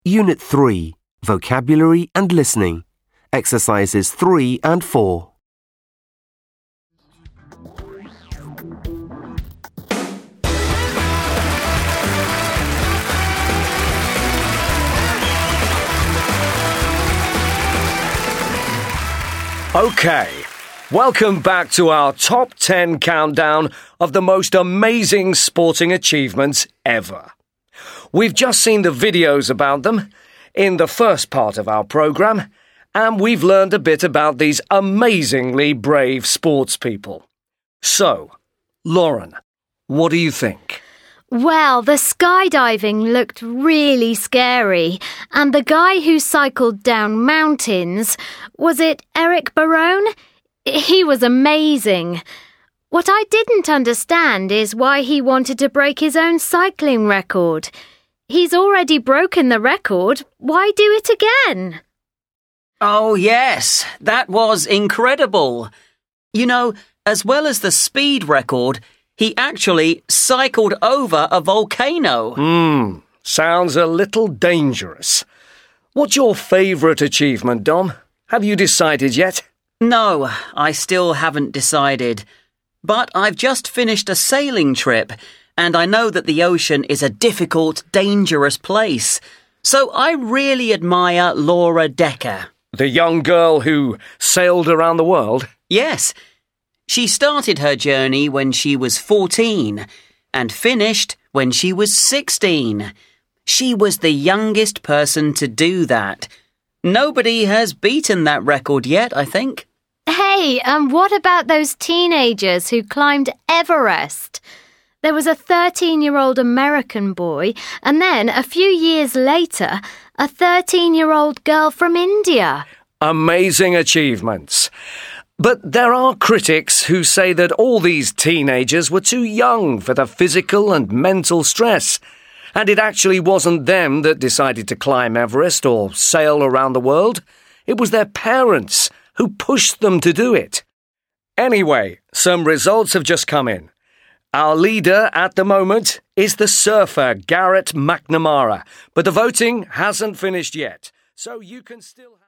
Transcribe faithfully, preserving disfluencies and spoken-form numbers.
Unit three, Vocabulary and Listening. Exercises three and four. Okay, welcome back to our top ten countdown of the most amazing sporting achievements ever. We've just seen the videos about them in the first part of our programme, and we've learned a bit about these amazingly brave sports people. So, Lauren, what do you think? Well, the skydiving looked really scary, and the guy who cycled down mountains, was it Eric Barone? He was amazing. What I didn't understand is why he wanted to break his own cycling record. He's already broken the record. Why do it again? Oh, yes, that was incredible. You know, as well as the speed record, he actually cycled over a volcano. Hmm, sounds a little dangerous. What's your favourite achievement, Dom? Have you decided yet? No, I still haven't decided. But I've just finished a sailing trip, and I know that the ocean is a difficult, dangerous place. So I really admire Laura Decker. The young girl who sailed around the world? Yes. She started her journey when she was fourteen and finished when she was sixteen. She was the youngest person to do that. Nobody has beaten that record yet, I think. Hey, and what about those teenagers who climbed Everest? There was a thirteen-year-old American boy, and then, a few years later, a thirteen-year-old girl from India. Amazing achievements. But there are critics who say that all these teenagers were too young for the physical and mental stress, and it actually wasn't them that decided to climb Everest or sail around the world. It was their parents who pushed them to do it. Anyway, some results have just come in. Our leader at the moment is the surfer Garrett McNamara, but the voting hasn't finished yet, so you can still...